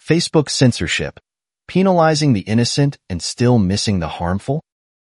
Facebook censorship, penalizing the innocent and still missing the harmful?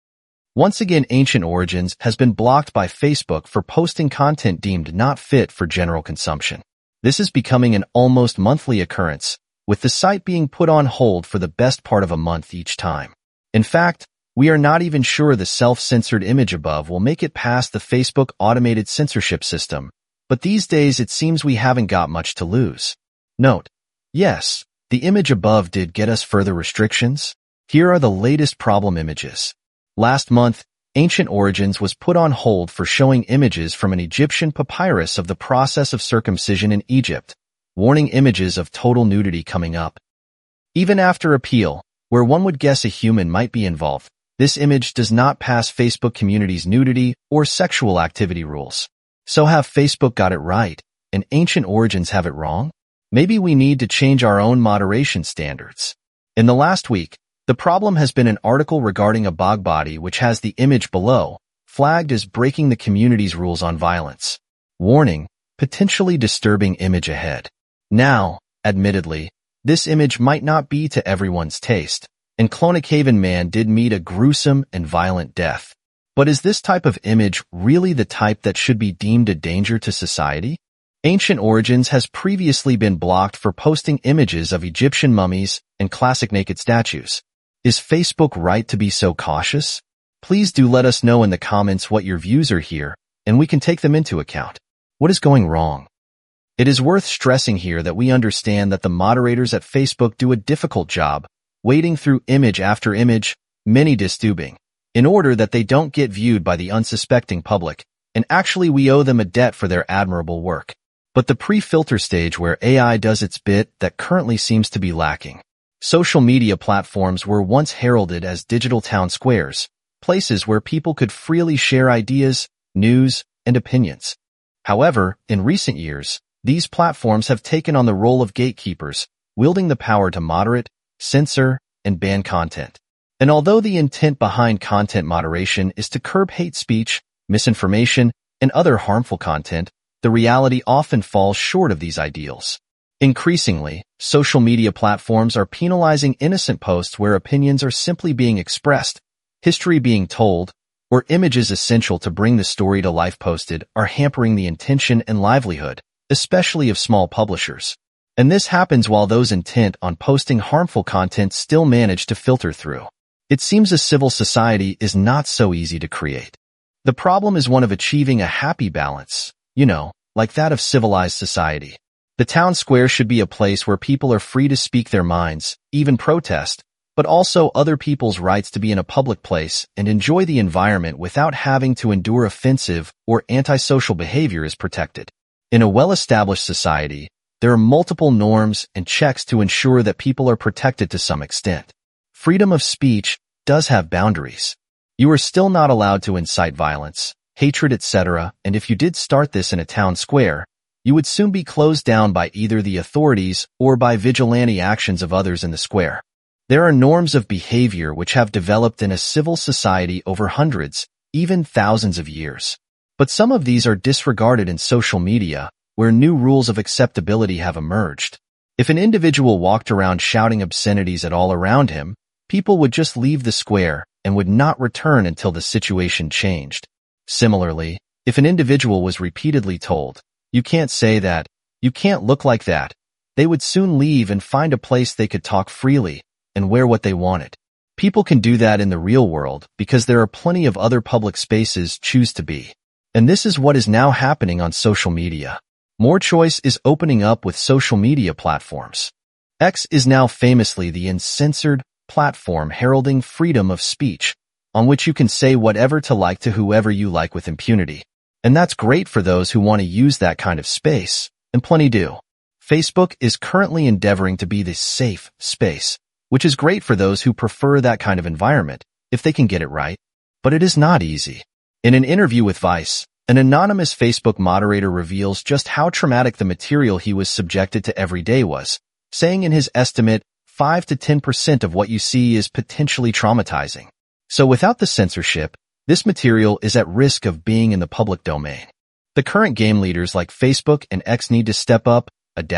Once again, Ancient Origins has been blocked by Facebook for posting content deemed not fit for general consumption. This is becoming an almost monthly occurrence, with the site being put on hold for the best part of a month each time. In fact, we are not even sure the self-censored image above will make it past the Facebook automated censorship system, but these days it seems we haven't got much to lose. Note: yes, the image above did get us further restrictions. Here are the latest problem images. Last month, Ancient Origins was put on hold for showing images from an Egyptian papyrus of the process of circumcision in Egypt, warning images of total nudity coming up. Even after appeal, where one would guess a human might be involved, this image does not pass Facebook community's nudity or sexual activity rules. So have Facebook got it right, and Ancient Origins have it wrong? Maybe we need to change our own moderation standards. In the last week, the problem has been an article regarding a bog body which has the image below, flagged as breaking the community's rules on violence. Warning: potentially disturbing image ahead. Now, admittedly, this image might not be to everyone's taste, and Clonakhaven Man did meet a gruesome and violent death. But is this type of image really the type that should be deemed a danger to society? Ancient Origins has previously been blocked for posting images of Egyptian mummies and classic naked statues. Is Facebook right to be so cautious? Please do let us know in the comments what your views are here, and we can take them into account. What is going wrong? It is worth stressing here that we understand that the moderators at Facebook do a difficult job, wading through image after image, many disturbing, in order that they don't get viewed by the unsuspecting public, and actually we owe them a debt for their admirable work. But the pre-filter stage where AI does its bit that currently seems to be lacking. Social media platforms were once heralded as digital town squares, places where people could freely share ideas, news, and opinions. However, in recent years, these platforms have taken on the role of gatekeepers, wielding the power to moderate, censor, and ban content. And although the intent behind content moderation is to curb hate speech, misinformation, and other harmful content, the reality often falls short of these ideals. Increasingly, social media platforms are penalizing innocent posts where opinions are simply being expressed, history being told, or images essential to bring the story to life posted are hampering the intention and livelihood, especially of small publishers. And this happens while those intent on posting harmful content still manage to filter through. It seems a civil society is not so easy to create. The problem is one of achieving a happy balance, like that of civilized society. The town square should be a place where people are free to speak their minds, even protest, but also other people's rights to be in a public place and enjoy the environment without having to endure offensive or antisocial behavior is protected. In a well-established society, there are multiple norms and checks to ensure that people are protected to some extent. Freedom of speech does have boundaries. You are still not allowed to incite violence, hatred, etc., and if you did start this in a town square, you would soon be closed down by either the authorities or by vigilante actions of others in the square. There are norms of behavior which have developed in a civil society over hundreds, even thousands of years. But some of these are disregarded in social media, where new rules of acceptability have emerged. If an individual walked around shouting obscenities at all around him, people would just leave the square and would not return until the situation changed. Similarly, if an individual was repeatedly told, "You can't say that, you can't look like that," they would soon leave and find a place they could talk freely and wear what they wanted. People can do that in the real world because there are plenty of other public spaces choose to be. And this is what is now happening on social media. More choice is opening up with social media platforms. X is now famously the uncensored platform heralding freedom of speech, on which you can say whatever to whoever you like with impunity. And that's great for those who want to use that kind of space, and plenty do. Facebook is currently endeavoring to be this safe space, which is great for those who prefer that kind of environment, if they can get it right. But it is not easy. In an interview with Vice, an anonymous Facebook moderator reveals just how traumatic the material he was subjected to every day was, saying in his estimate, 5 to 10% of what you see is potentially traumatizing. So without the censorship, this material is at risk of being in the public domain. The current game leaders like Facebook and X need to step up, adapt,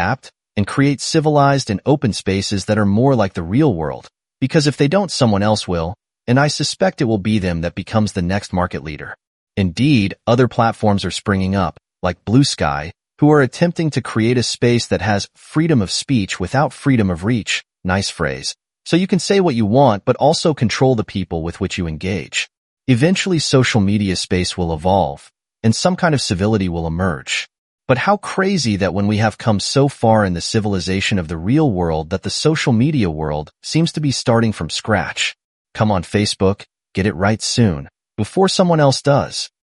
and create civilized and open spaces that are more like the real world. Because if they don't, someone else will, and I suspect it will be them that becomes the next market leader. Indeed, other platforms are springing up, like Blue Sky, who are attempting to create a space that has freedom of speech without freedom of reach. Nice phrase. So you can say what you want, but also control the people with which you engage. Eventually, social media space will evolve, and some kind of civility will emerge. But how crazy that when we have come so far in the civilization of the real world that the social media world seems to be starting from scratch. Come on, Facebook, get it right soon, before someone else does.